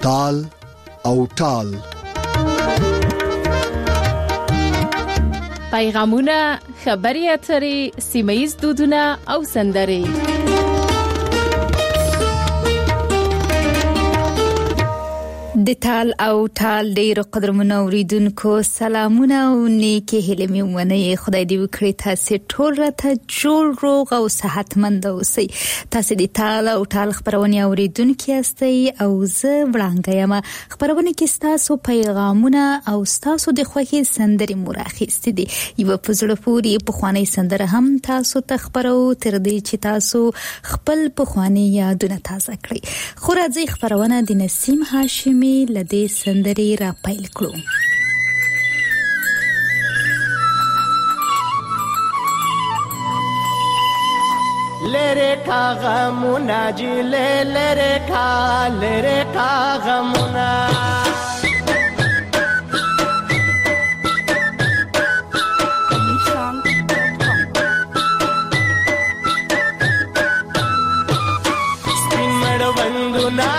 تال او ټال. پیغامونه، خبري اترې، سیمه‌ییز دودونه او سندرې. د تال او ټال ډیرو قدرمنو اوریدونکو سلامونه او نیکی هیله مې ونې خدای دې وکړي تاسو ټول راته جوړ روغ او صحتمند اوسئ. تاسو د تال او ټال خبرونه اوریدونکو یاستئ او زه وړاندې یم. خبرونه کې تاسو پیغامونه او تاسو د خوښي سندرې مراخصت دي. یو په زړه پوري په خواني سندره هم تاسو ته خبرو تر دې چې تاسو خپل په خواني یادونه تازه کړئ. خو راځي خبرونه د نسیم هاشمي لدې سندري را پیل کړو. لره کا غمونا جی لره کا غمونا سپین مړ وندونا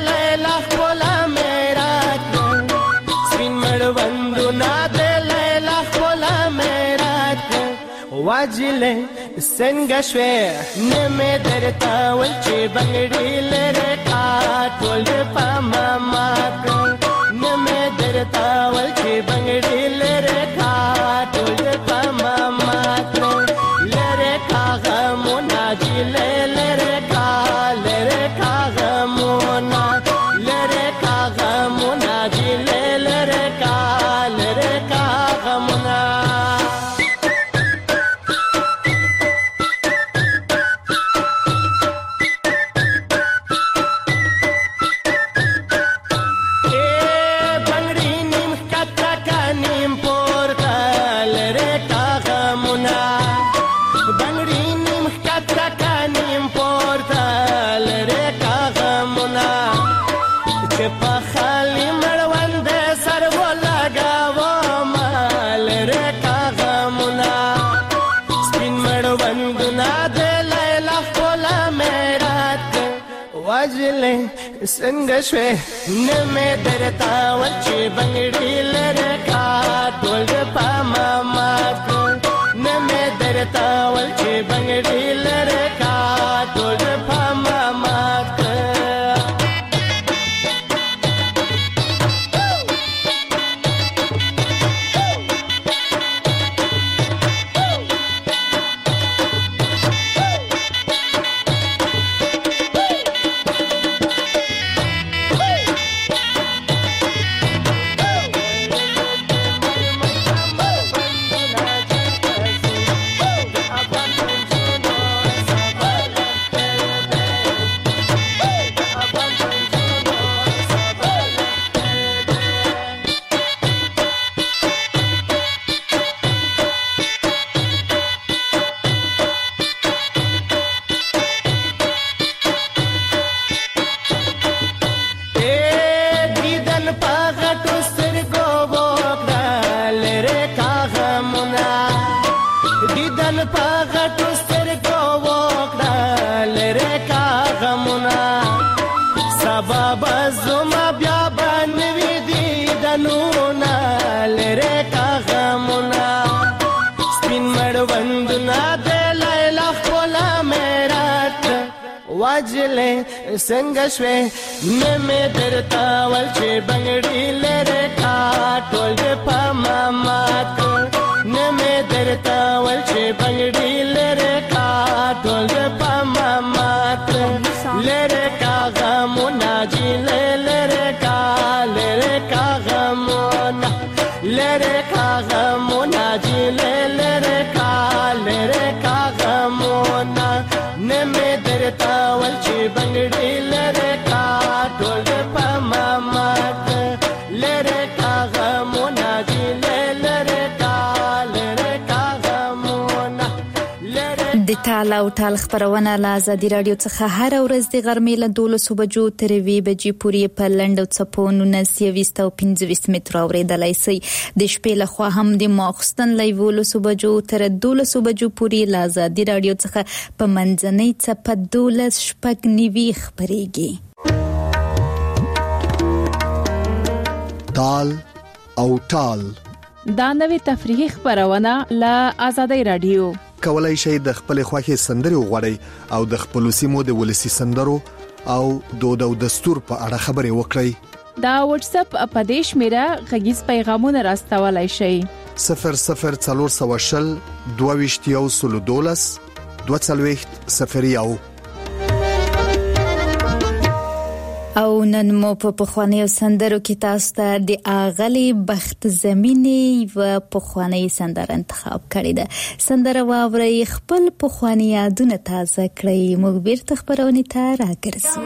واجله څنګه شوې نمه درتا ول چې بنگړي لره کا ټول په ماما نمه درتا ول چې بنگړي لره کا ټول په ماما لره کا غمونا جی لره کا غمونا لره کا غمونا جی لره کا غمونا څنګه شوې نمه درتا ول چې بنگړي لره کا ټول په ماما نمه درتا ول چې بنگړي لره کا ټول په ماما واجله څنګه شوې نمه درتا ول چې بنگړي لره کا ټول په ماما نمه درتا ول چې بنگړي لره کا ټول په ماما لره کا غمونا جی لره کا غمونا لره کا غمونا جی لره کا غمونا نمه درتا ول چې بنگړي لره کا ټول په ماما لره کا غمونا جی لره کا غمونا د تال او ټال خبرونه له ازادي رادیو څخه هر ورځ د غرمې له 12 بجو تر 2 بجې پورې په لنډو څپو 1925 متر اوریدلای شئ. د شپې له خوا هم د ماخستن له 12 بجو تر 12 بجو پورې له ازادي رادیو څخه په منځنۍ څپه 12 شپږ نیوي خبريږي. تال او ټال. دا نوې تفریحي خبرونه له آزادۍ رادیو. کولای شئ د خپل خوښي سندرې وغواړئ او د خپل سیمو د ولسی سندرو او دود او دستور په اړه خبرې وکړئ. دا واتس اپ اپدیش میرا غږیز پیغامونه راستولای شئ. 0040 22 او نن مو په پخوانیو سندرو کې تاسو ته د اغلی بخت زمینی و پخوانی سندر انتخاب کړی ده. سندره واوري خپل پخوانی یادونه تازه کړئ. موږ بیرته خبرونه ته راګرځو.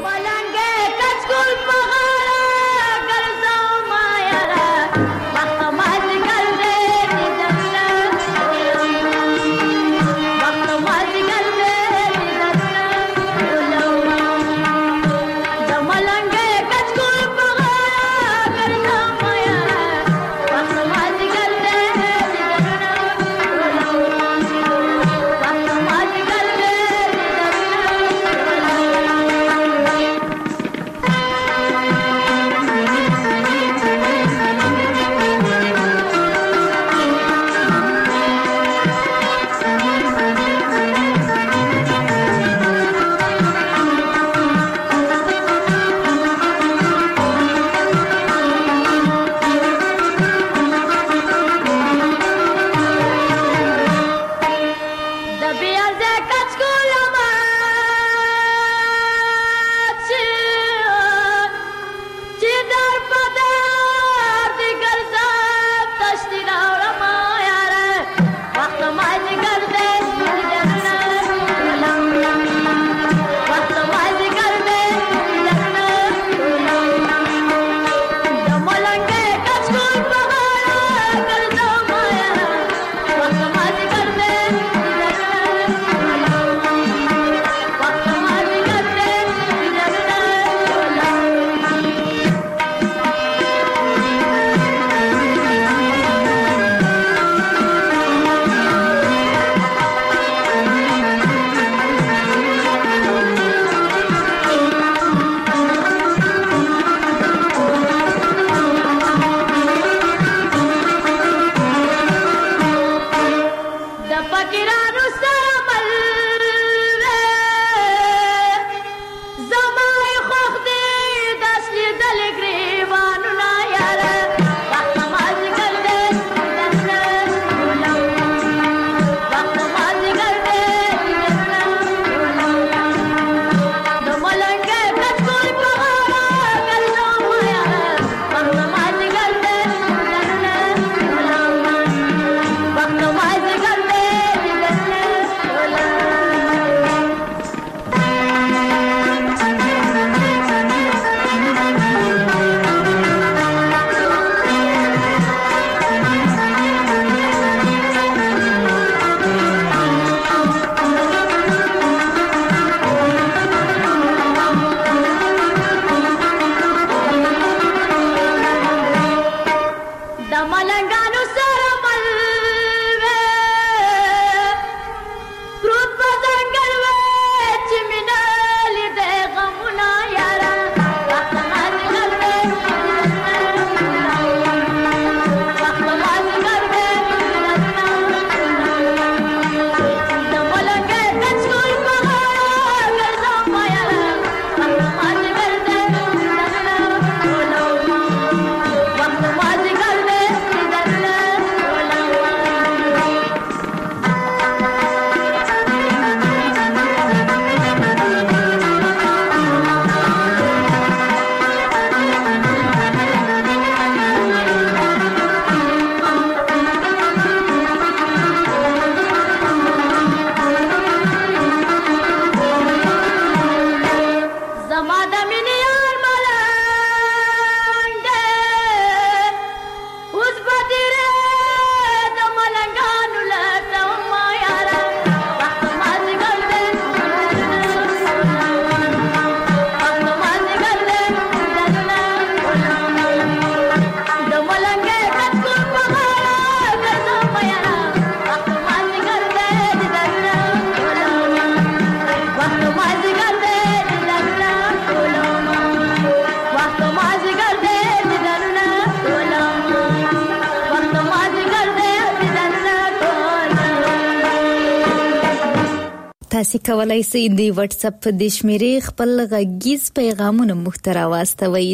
تاسو کولای شئ د واتس اپ د شمیرې خپل غږیز پیغامونه موږ ته راواستوئ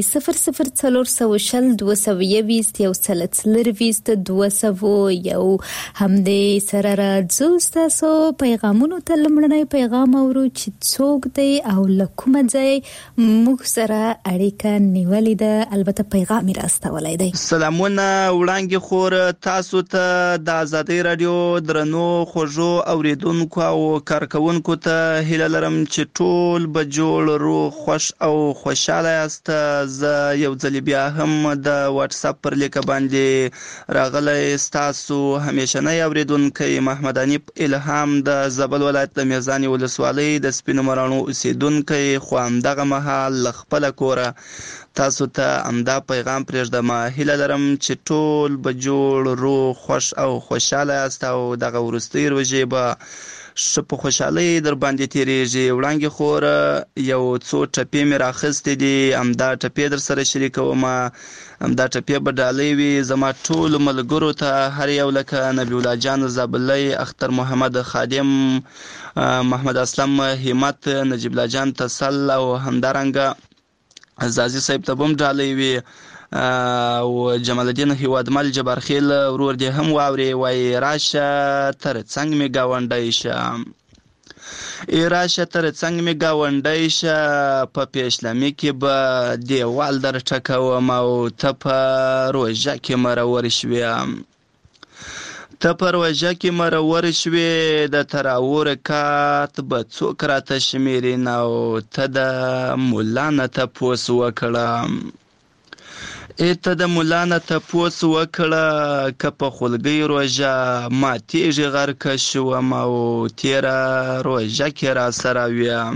00422210202 هم دې سره راځو تاسو پیغامونو ته لمړنی پیغام اورو چې څوک دی او لکومه ځای موږ سره اړیکه نیولې ده البته پیغام راستولای دی. سلامونه وړاندې خور تاسو ته د آزادۍ رادیو درنو خوږو اوریدونکو او کارکونکو ته هیله لرم چې ټول به جوړ روغ خوش او خوشاله یاست. زه یو ځل بیا هم د واتس اپ پر لیک باندې راغلی ستاسو همیشنی اوریدونکی محمد انیب الهام د زابل ولایت د میزان ولسوالۍ د سپینو مراڼو اوسیدونکی خو همدغه مهال له خپله کوره تاسو ته امدا پیغام پرېږدم. هیله لرم چې ټول به جوړ روغ خوش او خوشاله یاست او دغه وروستۍ روژې به ښه په خوشحالۍ در باندې تیریږي. وړاندې خور یو څو ټپې مې راخیستې دي، همدا ټپې در سره شریکوم. همدا ټپې به ډالۍ وي زما ټولو ملګرو ته، هر یو لکه نبی الله جان زابلی، اختر محمد خادم، محمد اسلم همت، نجیب الله جان تسل او همدارنګه عزازي صاحب ته بم ډالۍ وي او جمال الدین هیوادمل جبارخیل ورور دې هم واوري. وای راشه تر څنګ می گاونډی شه، راشه تر څنګ می گاونډی شه، په پیشلمی کې به دیوال در ټکوم او ته په روژه کې مرور شوې، ته پر وژه کې مرور شوې، د تراور کات به څوک راته شمیرین او ته د مولا نه تپوس وکړه، ته د مولا نه تپوس وکړه، که په خولګۍ روژه ما تیږې غرقه شوم او تیره روژه کې را سره ویم،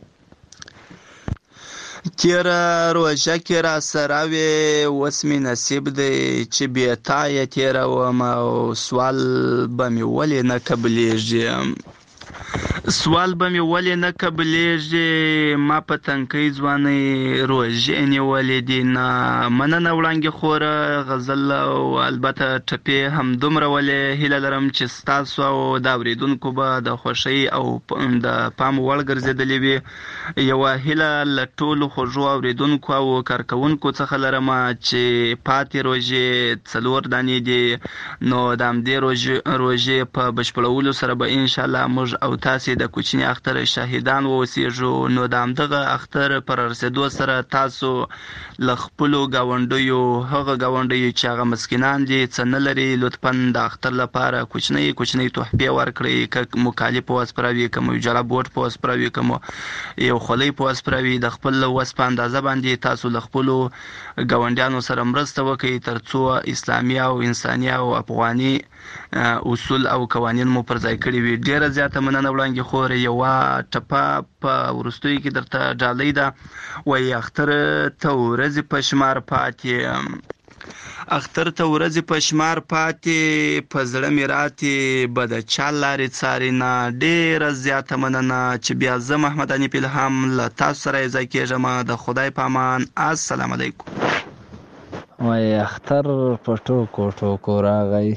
تیره روژه کې را سره وې، اوس مې نصیب دی چې بې تا یې تیروم او سوال به مې ولې نه قبلیږي، سوال به مې ولې نه قبلیږي، ما په تنکۍ ځوانۍ روژې نیولې دي نه. مننه وړاندې خوره غزل او البته ټپې همدومره ولې. هیله لرم چې ستاسو او د اورېدونکو به د خوښۍ او د پام وړ ګرځېدلې وي. یوه هیله له ټولو خوږو اورېدونکو او کارکوونکو څخه لرم چې پاتې روژې 4 دانې دي، نو د همدې روژې په بشپړولو سره به انشاءالله موږ او تاسې د کوچني اختر شاهدان واوسېږو. نو د همدغه اختر پر رسېدو سره تاسو له خپلو ګاونډیو، هغه ګاونډیو چې هغه مسکینان دي څه نه لري، لطفا د اختر لپاره کوچنۍ تحفې ورکړئ، که مو کالي په وسپراوي، که مو جړه بوټ په وسپراوي، که مو یو خولۍ په وسپراوي، د خپل وس په اندازه باندې تاسو له خپلو ګاونډیانو سره مرسته وکړئ تر څو اسلامي او انساني او افغاني اصول او قوانین مو پر ځای کړي وي. ډیره زیاته مننه وړاندې خور. یوه ټپه په وروستیو کې درته ډالۍ ده. وایي اختر ته ورځې په شمار پاتې، اختر ته ورځې په شمار پاتې، په زړه مې راتې به د چا لارې څارې نه. ډیره زیاته مننه چې بیا زه محمد انیب الهام له تاسو سره یې ځای کېږم. د خدای په امان. السلام علیکم. وایي اختر په ټوکو ټوکو راغی،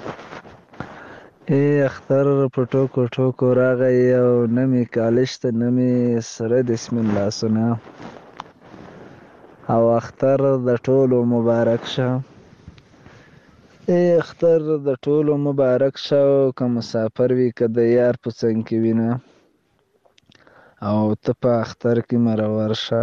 اختر په ټوکو ټوکو راغی او نه مې کالج ته نه مې سره د اسمن لاسونه، او اختر د ټولو مبارک شه، اختر د ټولو مبارک شه. که مسافر وي که د یار په څنګ کې وینه، او ته په اختر کې مرور شه،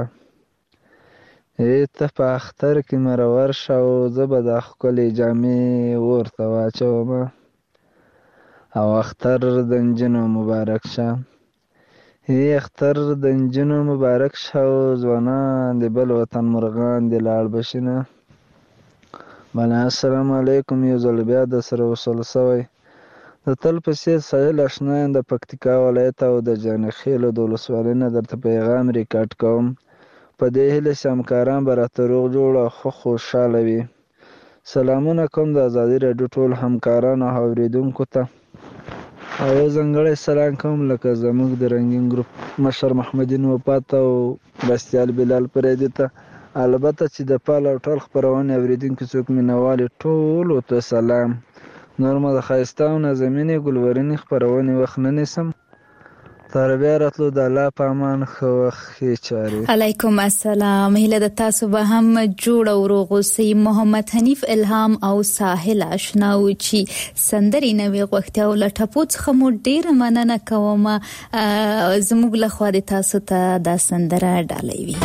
ته په اختر کې مرور شه، او زه به دا ښکلې جامې ورته واچوم، او اختر د نجونو مبارک شه، اختر د نجونو مبارک شه، او ځوانان د بل وطن مرغان د لاړ بشینه. بله السلام علیکم. یو ځل بیا د سره وصل سوی د تل په څېر سایل اشنا یم د پکتیکا ولایت او د جانخیلو د ولسوالۍ نه درته پیغام ریکارډ کوم، په دې هیله چې همکاران به راته روغ جوړ او ښه خوشحاله وي. سلامونه کوم د ازادي راډیو ټول همکارانو او اورېدونکو ته، او یو ځانګړی سلام کوم لکه زموږ د رنګین ګروپ مشر محمدین وفات او مرستیال بلال پریدي ته، البته چې د پال او ټول خپرونې اورېدونکي څوک مینوالې ټولو ته سلام. نور مو د ښایسته او نازمینې ګلورینې خپرونې وخت نه نیسم، تر بیا راتلو د الله په امان ښه وخت ښې چارې. علیکم السلام. هیله د تاسو به هم جوړ او روغ اوسئ. محمد حنیف الهام او ساحل آشنا و چې سندرې نوې غوښتي او له ټپو څخه مو ډېره مننه کوم. زموږ لخوا د تاسو ته دا سندره ډالۍ وي.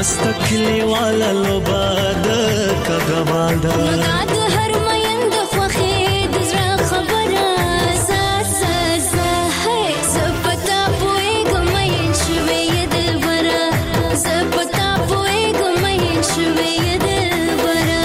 مستقلی والا لوباد کګواد مګاد هر مېند خوخه د زړه خبره زه هي زپتا پوي ګمین شوي دلبره زپتا پوي ګمین شوي دلبره.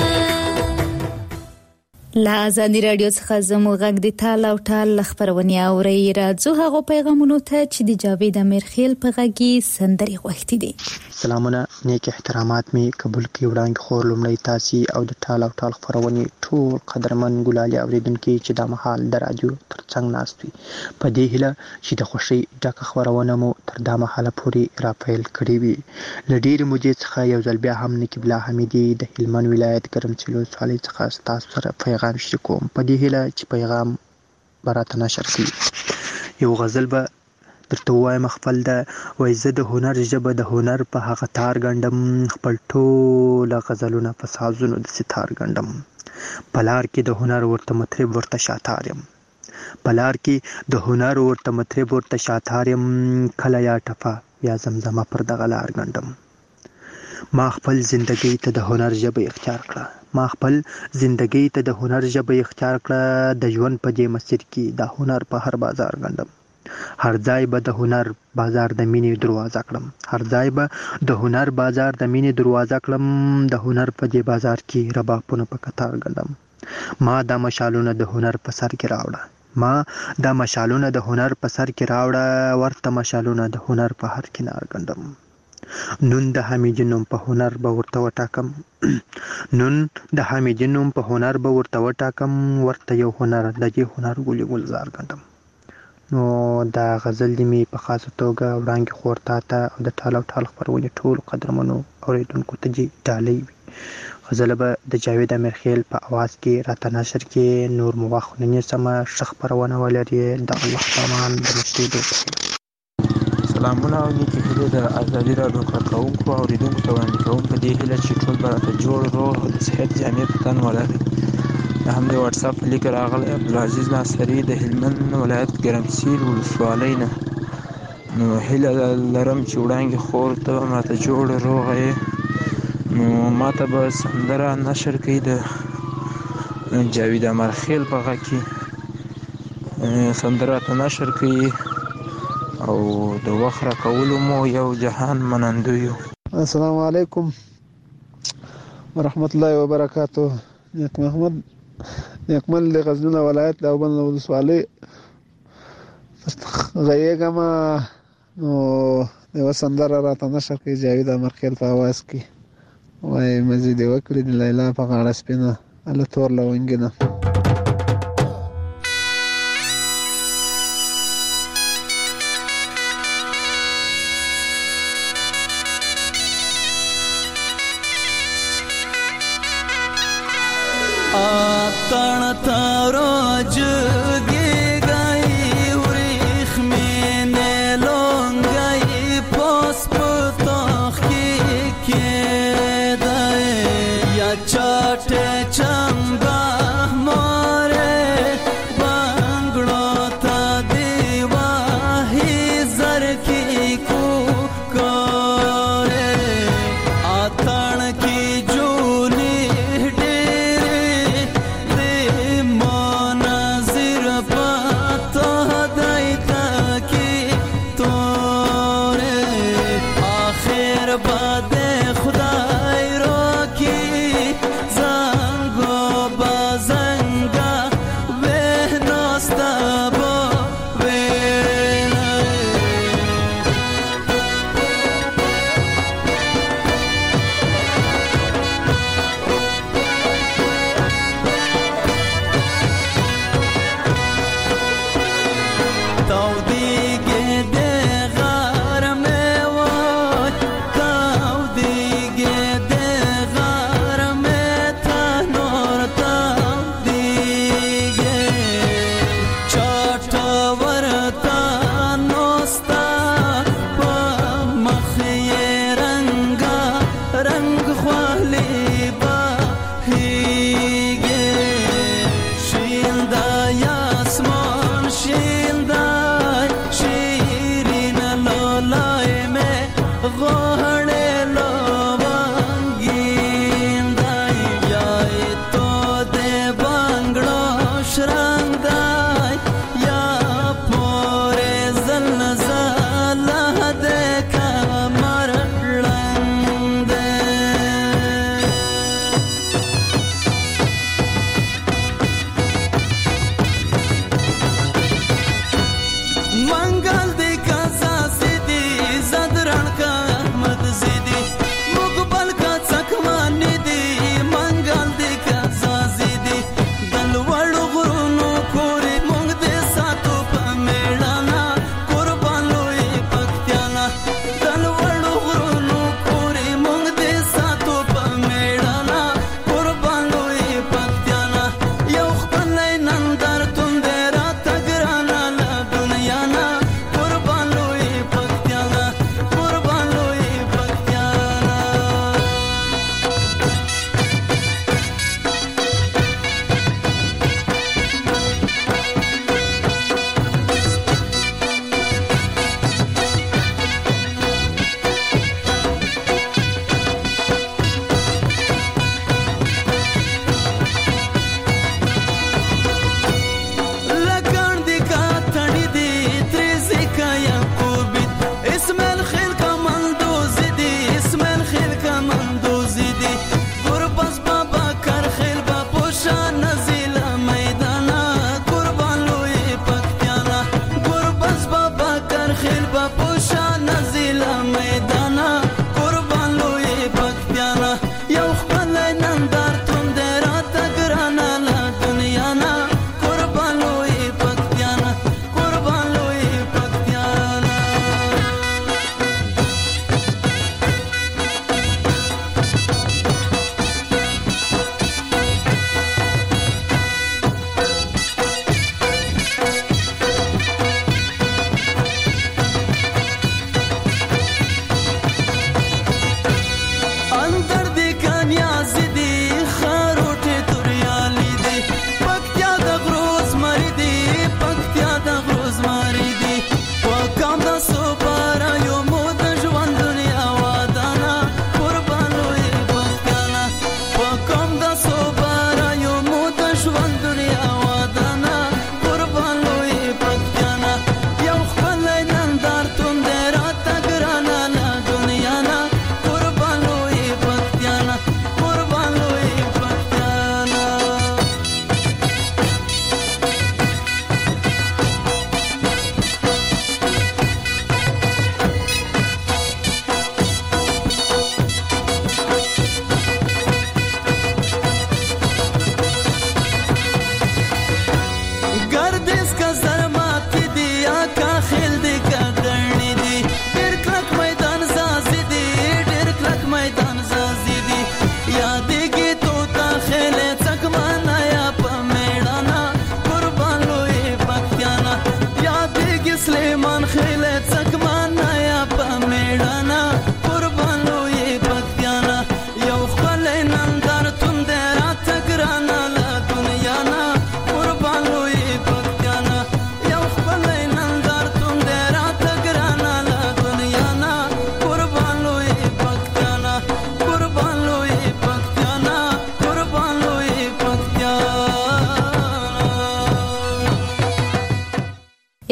لا ازادي رادیو څخه زموږ غږ د تال او ټال خبرونه اوري. راځو هغه پیغامونو ته چې د جاوید امیرخیل په غږی سندري غوښتي دي. سلامونه، نیک احترامات می قبول کی وړاندې خور لومړی تاسي او د ټال او ټال خبرونه ټول قدرمن ګلالي اوریدونکو چې د محل د رادیو ترڅنګ ناستوي په دې هله چې د خوشي ډکه خبرونه مو تر دا محله پوري راپیل کړی وي. لډیر مودې څخه یو ځل بیا هم نقیب الله حمیدي د هلمند ولایت ګرمسلو صالح څخه تاسو سره پیغام شریکوم. په دې هله چې پیغام براته نشر کړي. یو غزل به درته وایم خپل د وای زه د هنر ژبه د هنر په هغه تار ګنډم خپل ټول غزلونه په سازونو د ستار ګنډم پلار کې د هنر ورته مطرب ورته شاتار یم پلار کې د هنر ورته مطرب ورته شاتار یم کله یا ټفا یا زمزمه پر دغه لار ګنډم ما خپل زندګۍ ته د هنر ژبه اختیار کړه ما خپل زندګۍ ته د هنر ژبه اختیار کړه د ژوند په دې مسیر کې د هنر په هر بازار ګنډم هر ځای به د هنر بازار د مینې دروازه کړم هر ځای به د هنر بازار د مینې دروازه کړم د هنر په دې بازار کې ربابونه په قطار ګنډم ما د مشالونه د هنر په سر کې راوړه ما د مشالونه د هنر په سر کې راوړه ورته مشالونه د هنر په هر کنار ګنډم نون د حمیدینوم په هنر به ورته وټاکم نون د حمیدینوم په هنر به ورته وټاکم ورته یو هنر د دې هنر ګلي ګلزار ګنډم. نو دا غزل دی می په خاصه توګه وړاندې خورتا ته او د ټال او ټال خبرونه ټول قدرمنو اوریدونکو ته جی ډالۍ غزل به د جاوید امیرخیل په आवाज کې راته نشر کې نور مواخنه سم شخ پرونه ولري د الله پامان د مشهدو. سلامونه او نیکی هیله د ازادي رادیو کارکونکو اوریدونکو ته وړاندې کوم په دې هیله چې ټول برابر جوړ روغ او د صحت جامع پتن ولري. هم د واتس اپ لیک راغلی عبدالعزیز ناصری د هلمند ولایت ګرمسیر ولسوالۍ نه نو هیله لرم چې وړاندې خور ته ماته جوړ روغ نو ماته به سندره نشر کړي د جاوید امیرخیل په غږ کې سندره ته نشر کړي او د وخت راکولو مو یو جهان منندوی. السلام علیکم ورحمت الله وبرکاته. نیک محمد نیکمل د غزنی ولایت د اوبن ولسوالۍ غیګم نو یو سندره راته نشر کوي جاوید امیرخیل په आवाज کې وای مزید وکړي د لیلا په غاړه سپینه ال تور لونګنه. तण तारोज गे गई उरिख में ने लोंगई पोस्प तोख के दे या चाटे चंबा मोरे बांगड़ो ता देवा ही जर की को करे आतण की जूनी मन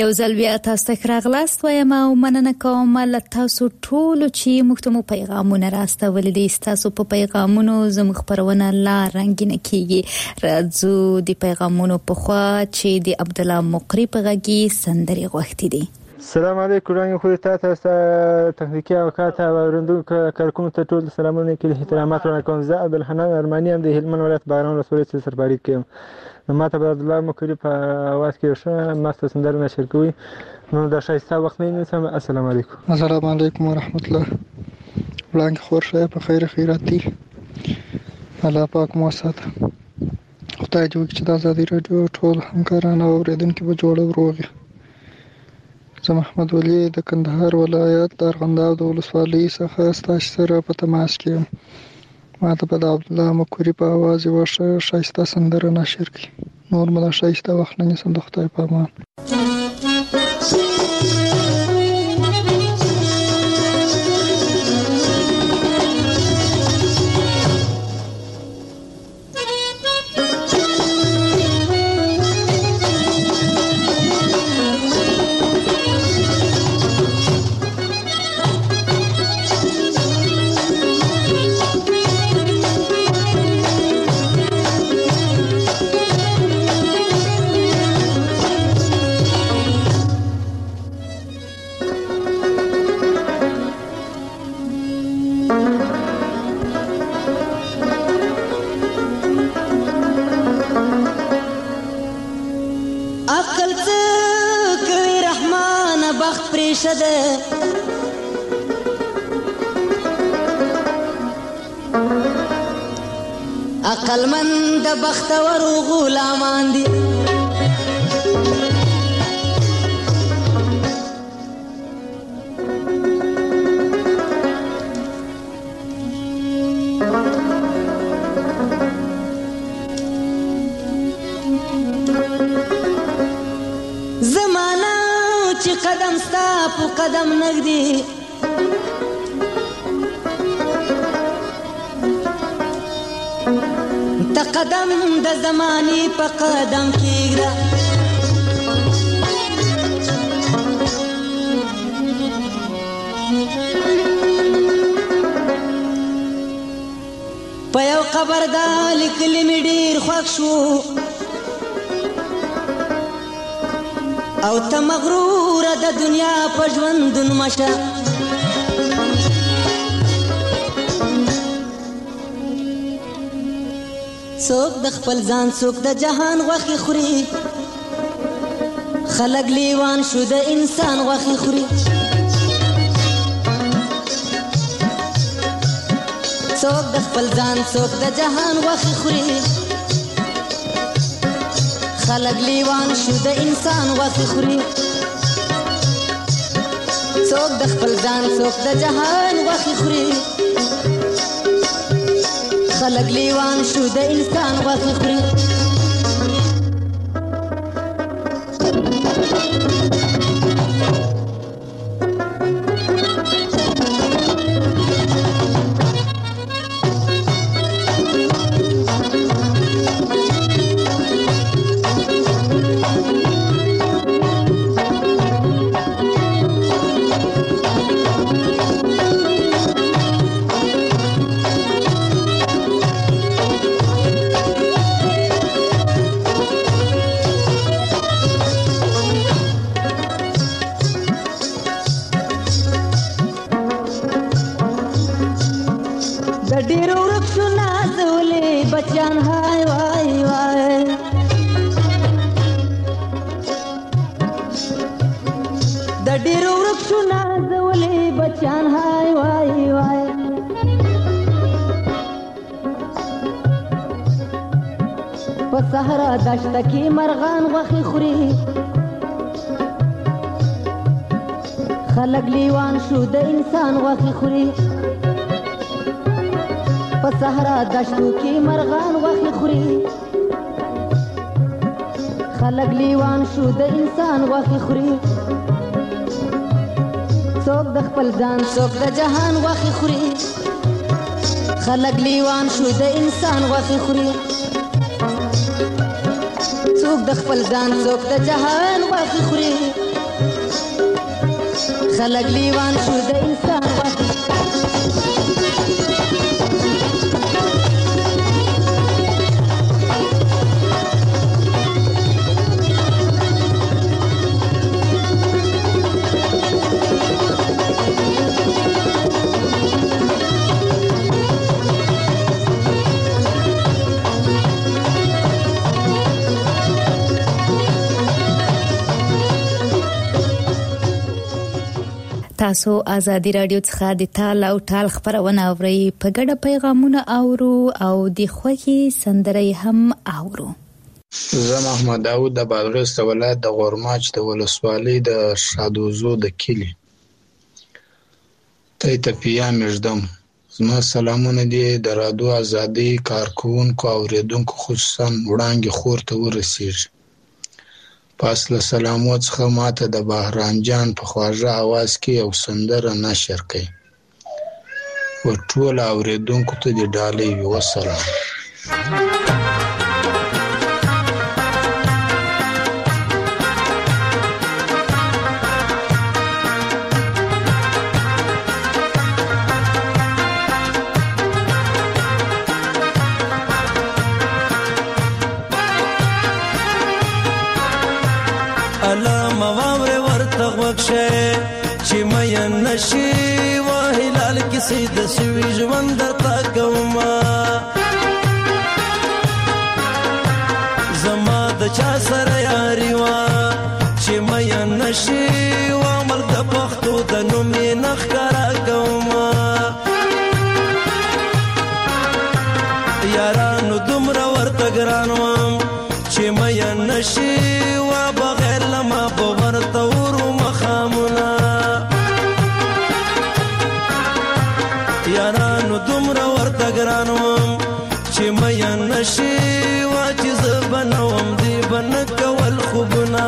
یو ځل بیا تاسو ته راغلاست وایم او مننه کوم له تاسو ټولو چې موږ ته مو پیغامونه راستولي دي. تاسو په پیغامونو زموږ خپرونه لا رنګینه کیږي. راځو د پیغامونو په خوا چې د عبد الله مقری په غږی سندري غوښتي دي. السلام علیکم رنګ خو تاسو تخنیکی او کاته ورندونکو کارکونکو ته ټول سلامونه کې احترامات ورکوم. زه عبدالحنان ارمانی هم د هلمند ولایت باران ولسوالۍ سرپرست کوم. نو ماته به عبد الله مقری په اواز کې ښه ماسته سندره نشر کوي. نو د شایسته وخت نه نیسم. السلام علیکم. السلام علیکم ورحمت الله. وړاندې خور شه په خیر خیرات دي. الله پاک مو ساته. خدای دې وکړي چې د ازادي راډیو ټول همکاران او اوریدونکي به جوړ او روغ وي. زه محمد ولی د کندهار ولایت د ارغنداب د ولسوالۍ څخه ستاسو سره په تماس کې یم. ما ته په عبد الله مقری په اواز یو شایسته سندره نشر کړي. نور مله شایسته وخت نه نیسم. د خدای په امان. عقلمند بختور غلامان دي. زمانہ چې قدم ستا په قدم نږدې ته قدم د زماني په قدم کېږده. په یو قبر دا لیکلي مې ډېر خوښ شو او ته مغروره د دنیا په ژوندون مشه. څوک د خپل ځان څوک د جهان غوښې خوري. خلک لیوان شو د انسان غوښې خوري. څوک د خپل ځان څوک د جهان غوښې خوري. خلک لیوان شو د انسان غوښې خوري. څوک د خپل ځان څوک د جهان غوښې خوري. خلق لیوان شو د انسان غوښې خوري. صحرا دشت کې مرغان غوښې خوري. خلک لیوان شو د انسان غوښې خوري. په صحرا دشتو کې مرغان غوښې خوري. خلک لیوان شو د انسان غوښې خوري. څوک د خپل ځان څوک د جهان غوښې خوري. خلک لیوان شو د انسان غوښې خوري. څوک د خپل ځان څوک د جهان غوښې خوري. خلق لیوان شو د انسان غوښې تاسو ازادي رادیو څخه د تال او ټال خبرونه اورئ په ګډه پیغامونه اورو او د خوږی سندرې هم اورو. زه محمد داود د بادغیس ولایت د غورماچ د ولسوالۍ د شادوزو د کلی ته پیا مجدم. زما سلامونه دي د رادیو ازادي کارکونکو او اوریدونکو خصوصا وړاندې خور ته ورسیږي. پس له سلامو څخه ماته د بهرام جان په خواږه اواز کې یو سندره نشر کړي و ټول اوریدونکو ته د ډالۍ وي. وسلام. چې مې نشي وهلال کې سید سوي ژوند درته کوما زما د چا سره یاري وا چې مې نشي وامل د پختو د نومې نخکارا کوما یارانو دومره ورته ګران وم چې مې نشي وا بغیر لما په ورته ورو مخامونه یارانو دومره ورته ګران وم چې مې نشي وا چې زه بنوم دی بن کول خوبونه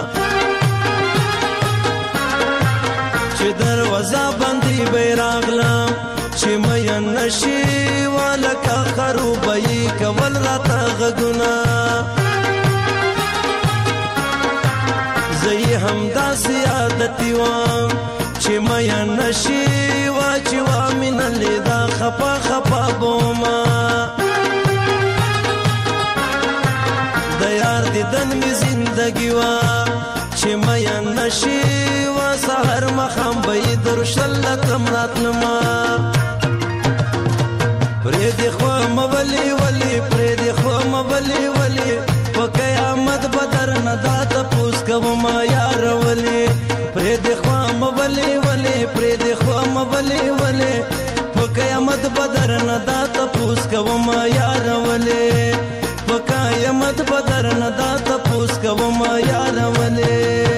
چې دروازه باندې بیراغلم چې مې نشي وا لکه خروبې کول راته غږونه زه هم داسې عادتي وم چې مې نشي وا چې وا من لیدا خپا خپا بوما د یار دیدن می زندگی وا چې مې نشي وا سحر مخم به درشل کم راتلما پرې دی خو مولي ولي پرې دی خو مولي ولي په قیامت بدر نه دات پوس کوم یار ولي پرې دی خو مولي ولي پرې دی خو مولي ولي په قیامت بدر نه دات پوس کوم یار ولي په قیامت بدر نه دات پوس کوم یار ولي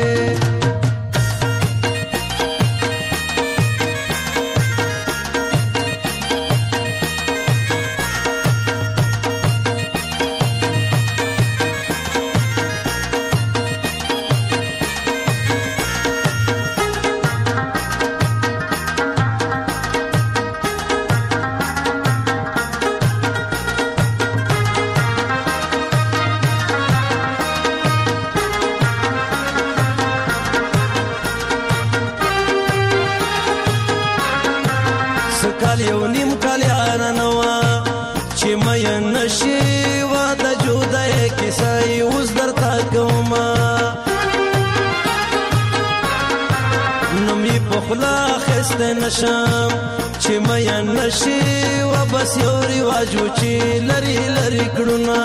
نشم چې مې نشي و بس یو رواج و چې لري لري کړونه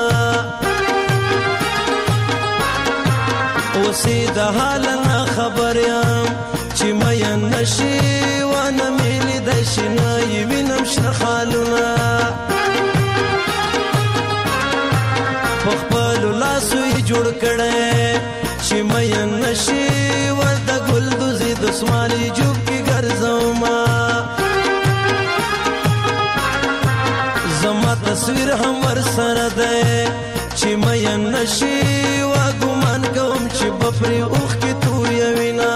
اوسې د حال نه خبر یم چې مې نشي و نه ملي د شنه وینم شنه خالونه په خپل لاسو یې جوړ کړي چې مې نشي و د ګل دوزي د اسماني جوب کې ګرځوما زما تصویر هم ور سره ده چې مې نشي و ګمان کوم چې بفري اوخ کې تو یوینا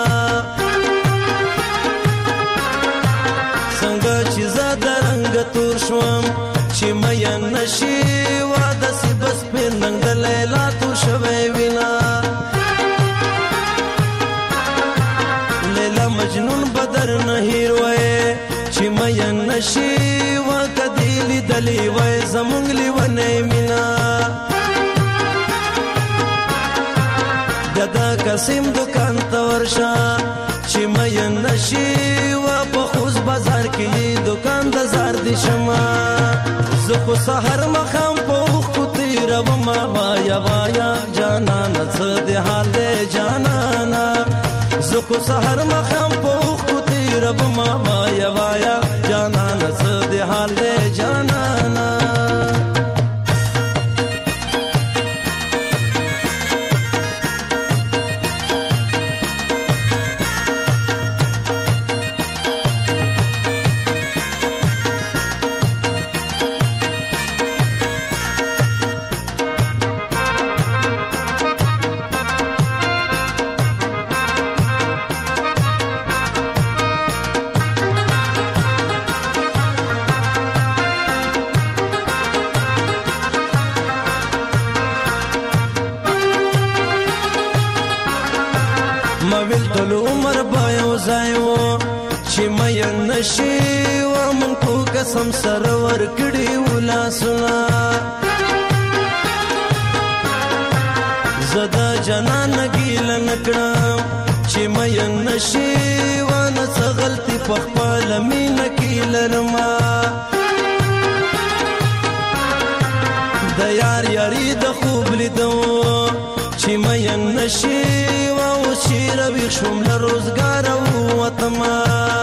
څنګه چې زاده رنگ تور شوم چې مې نشي و د سی بس په ننګ د لیلا تو شوي وینا لیلا مجنون نشي وکدی لیدلی وای زمونږ لیونی مینا دا قسم دکان ته ورشه چې مین نشي و په خوز بازار کې دکان د زار دي شما زه خو سحر مخام په اوښکو تېرومه وایا وایا جانانه څه دې حال دی جانانه زه خو سحر مخام په اوښکو تېرومه وایا وایا جانانه څه دې حال دی جانانه مویل ټول عمر به یو ځای و چې مین نشي و من په قسم سره ورکړي و لاسونه زه د جانان ګیله نه کړم چې مین نشي و نه څه غلطي په خپله مینه کې لرمه د یار یاري د خوب لیدو چې مین نشي شیر ویښ شوم له روزګاره ووتمه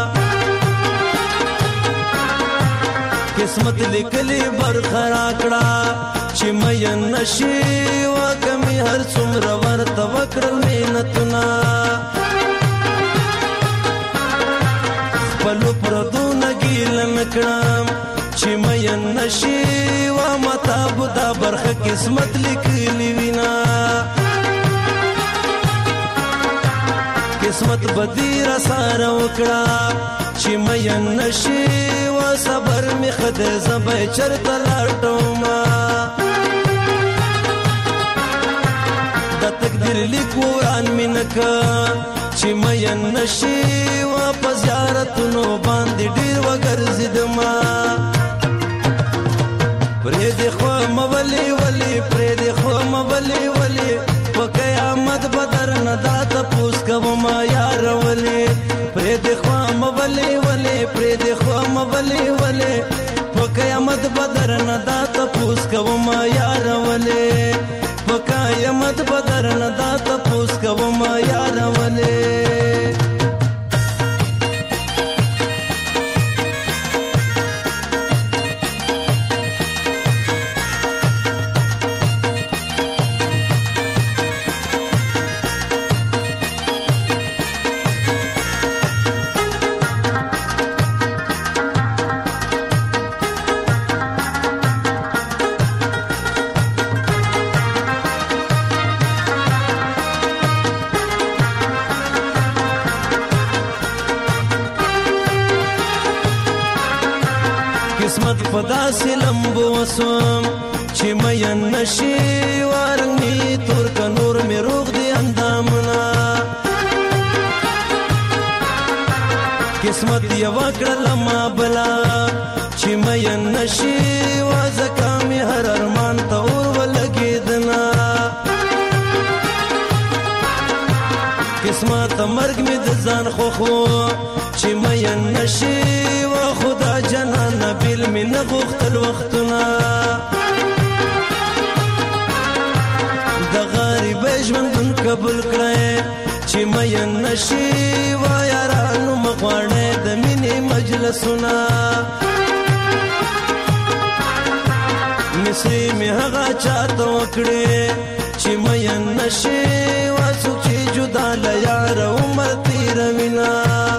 قسمت لیکلې برخه راکړه چې مین نشي وکه مې هر څومره ورته وکړل محنتونه خپلو پردونه ګیله نه کړم چې مین نشي و ماته به دا برخه قسمت لیکلې وینا قسمت بدی را ساره وکړه چې مین نشي و صبر می خدای زبې چرته لاټوما د تقدیر لیکوان می نکا چې مین نشي و په زیارتونو باندې ډیر وګرځیدما پرې د خو مولي ولي پرې د خو مولي ولي په قیامت بدر نه دات پوس کوما یار ولي پرې د خو مولي ولي پرې د خو مولي ولي په قیامت بدر نه دات پوس کوما یار ولي په قیامت بدر نه دات پوس کوما یار ولي قسمت پدا سے لمبو وسوم چې مین نشي وارنګ می تور ک نور می روغ دی اندامنا قسمت یو کړل ما بلا چې مین نشي وازکا می هر ارمان ته اور ولګیدنا قسمت مرګ می د ځان خو خو چې مین نشي و خدا جنان بیل می نغختل وختنا د غریب ژوندون قبول کړه چې مین نشي و یارانو مغواړې د مینې مجلسونه مصری می هغه چاته وکړې چې مین نشي و څوک چې جدا ل یار عمر تیروینا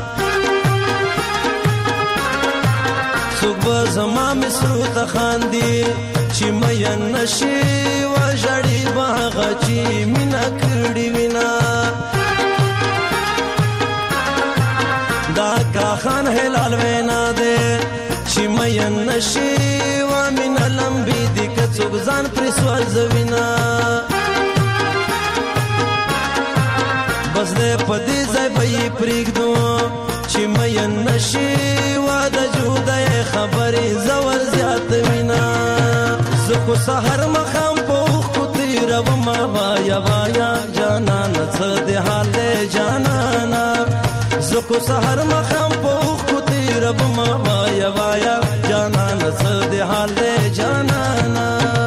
صبح زما مصرو ته خاندي چې مین نشي و ژړې به هغه چې مینا کړې وینا دا کا خان هلال وینا دې چې مین نشي و مینا لمبي دي که څوک ځان پرې سوځوینا بس دې په دې ځای به یې پرېږدو چې چې مین نشي واده جودای خبرې زور زیات وینا زه خو سحر مخام پوخ کو تیروم وایا وایا جانان څه دې حال دی جانانا زه خو سحر مخام پوخ کو تیروم وایا وایا جانان څه دې حال دی جانانا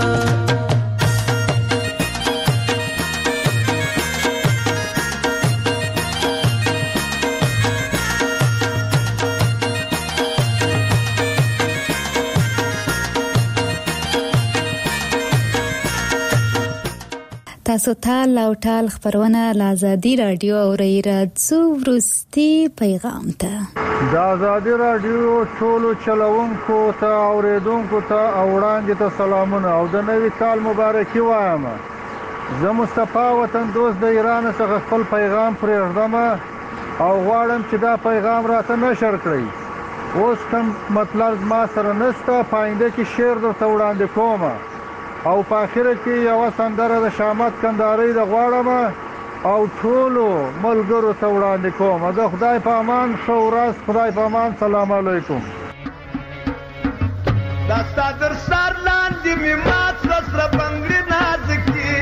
تاسو ټال او ټال خبرونه له ازادي رادیو اورئ راځو وروستي پیغام ته د ازادي رادیو ټولو چلوونکو ته اوریدونکو ته او وړاندې ته سلامونه او د نوي کال مبارکي وایم زه مصطفی وطن دوست د ایران څخه خپل پیغام پرېږدم او غواړم چې دا پیغام راته نشر کړئ اوس کوم مطلب ما سره نشته پاینده کې شعر درته وړاندې کوم او په اخره کې یو سندره د شامت کندهاري د غواړم او ټولو ملګرو ته وړاندې کوم د خدای په امان ښه ورځ خدای په امان سلام علیکم دا ستا در سر لاندې مې مات سره بنګړي نازکي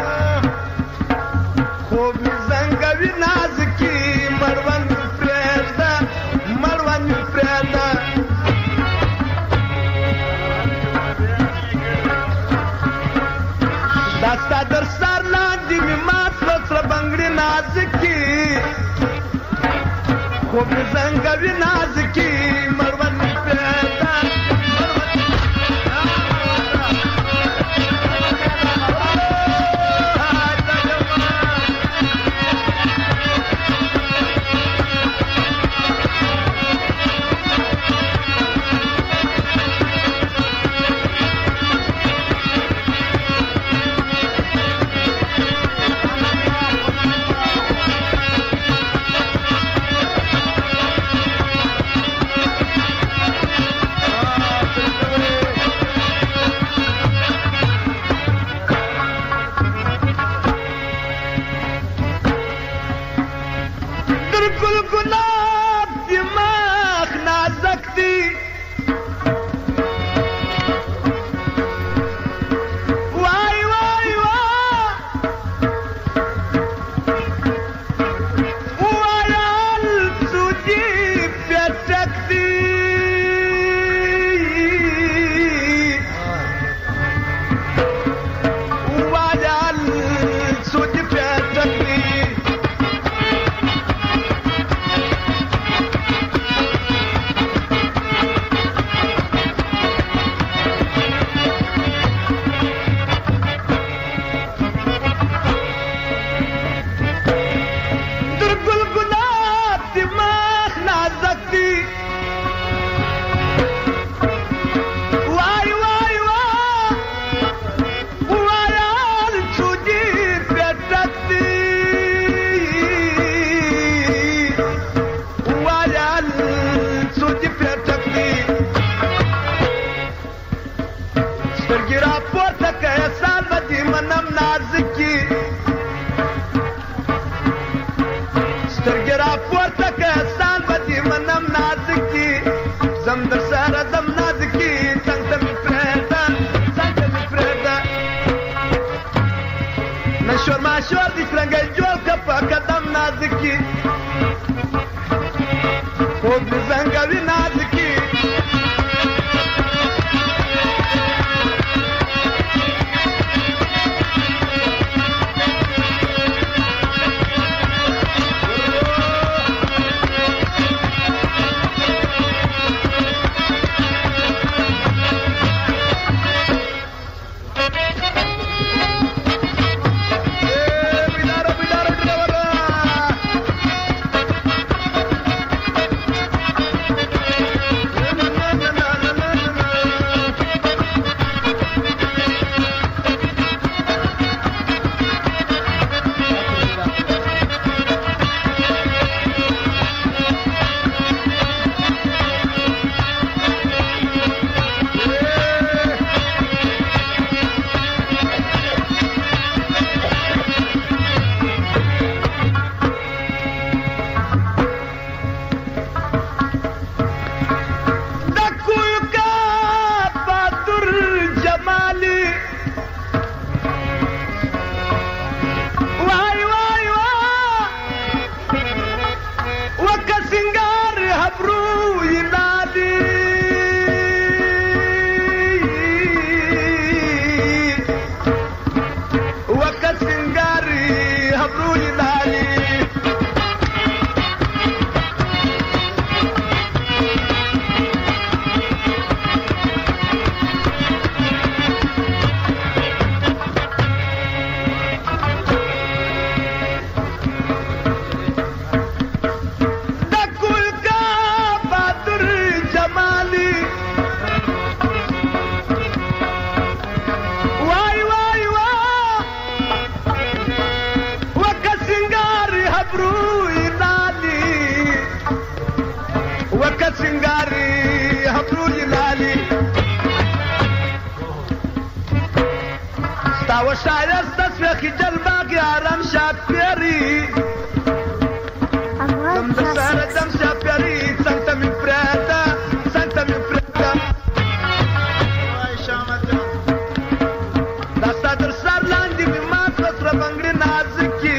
خوب مې زنګوي نازکي مړوند مې پرېږده مړوند مې پرېږده دا ستا در سر لاندې مې مات سره بنګړي نازکي خوب مې زنګوي نازکي مړوند مې پرېږده و شایست سوێخی جەلباقی ئارام شاپێری دەم دەسارە دەم شاپێری چەندەمی فرێدە چەندەمی فرێدە دەستا دەرسار لاندی میمات بەسرە بەنگری نازکی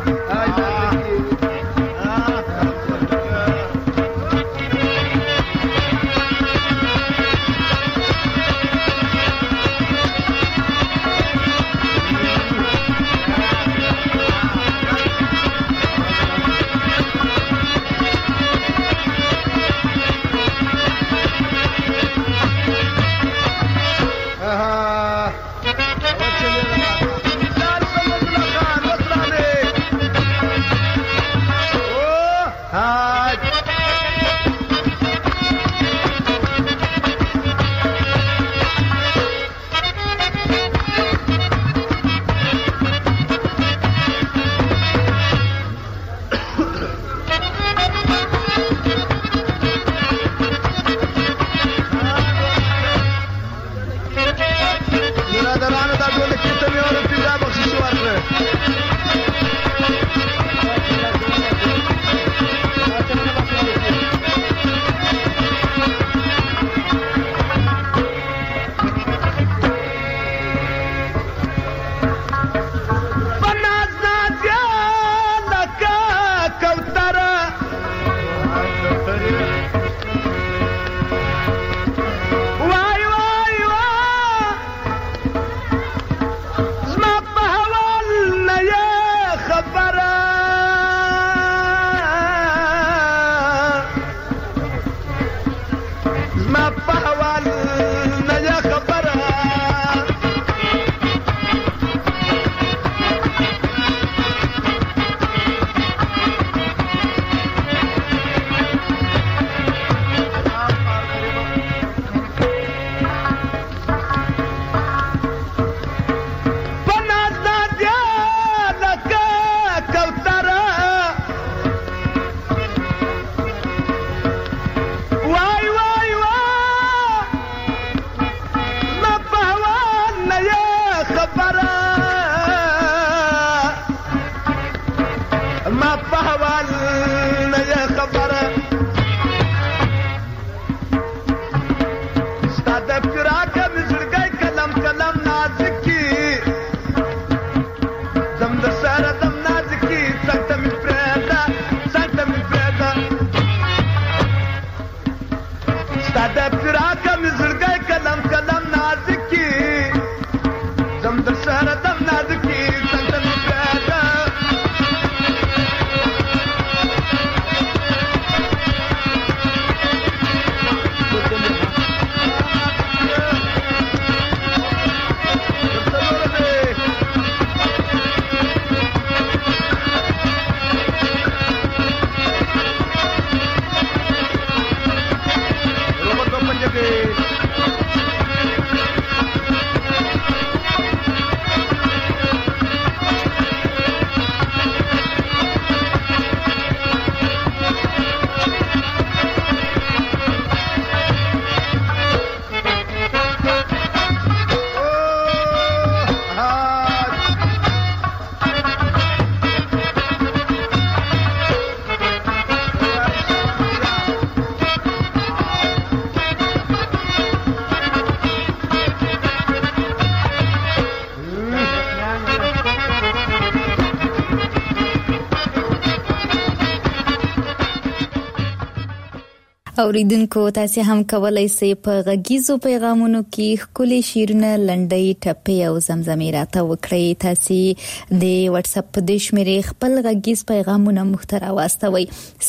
اوریدونکو تاسو هم کولای شئ په غږیزو پیغامونو کې خپل شیرونه لنډۍ ټپې او زمزمې راته وکړئ. تاسو د واتس اپ د شمیرې خپل غږیز پیغامونه مختر واستوي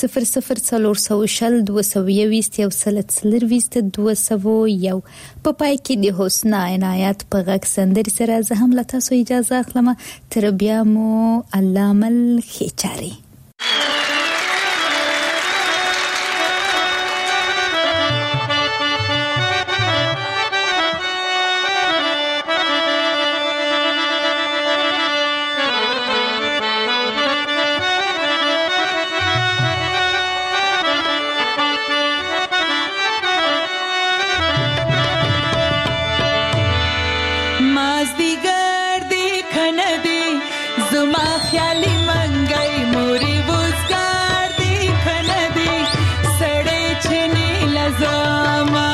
0002022 په پای کې د حسنا عنایت په غږ سندر سره زه هم له تاسو اجازه اخلم. تر بیا مو الله مل خیچاري. Mas digar de خیالي منګي موري وزګار دی کنه دی سړې چني لزما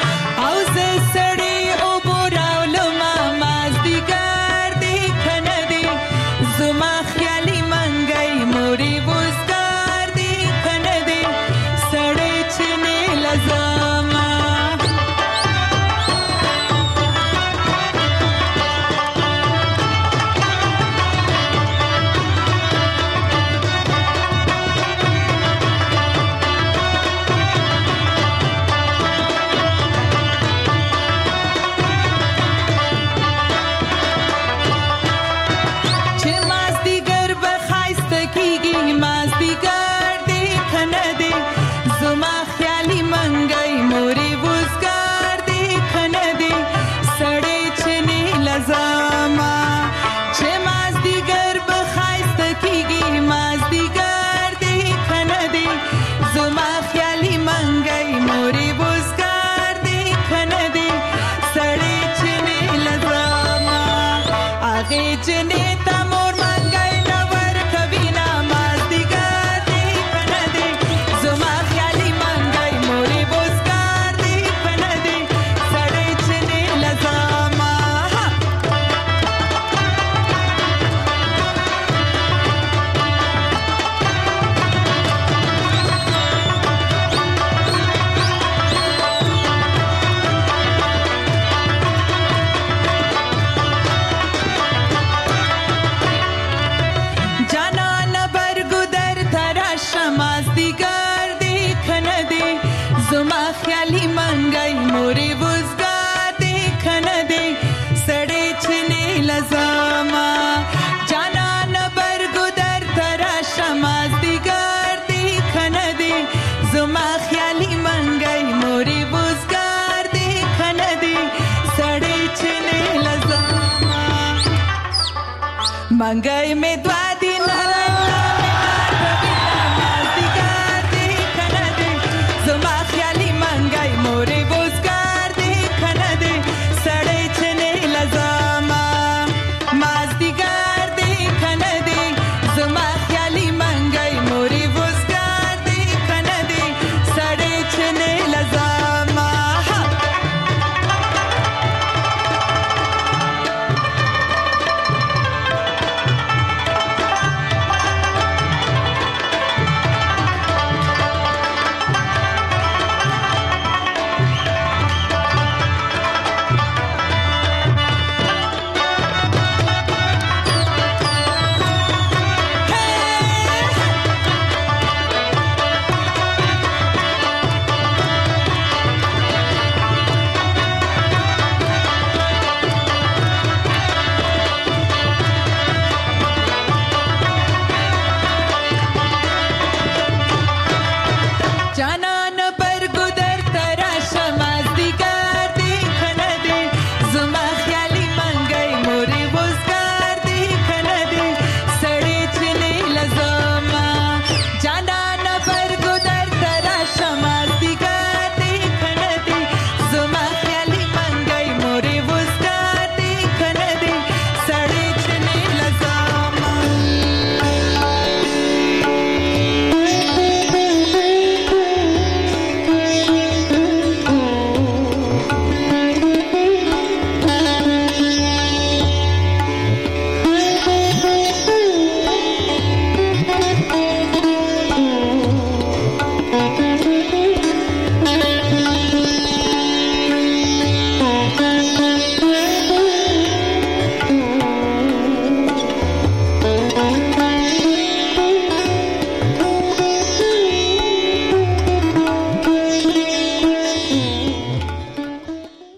او زه سړې او براولو ما مازدیګار دی کنه دی زما خیالي منګي موري وزګار دی کنه دی سړې چني لزما मंगई में द्वार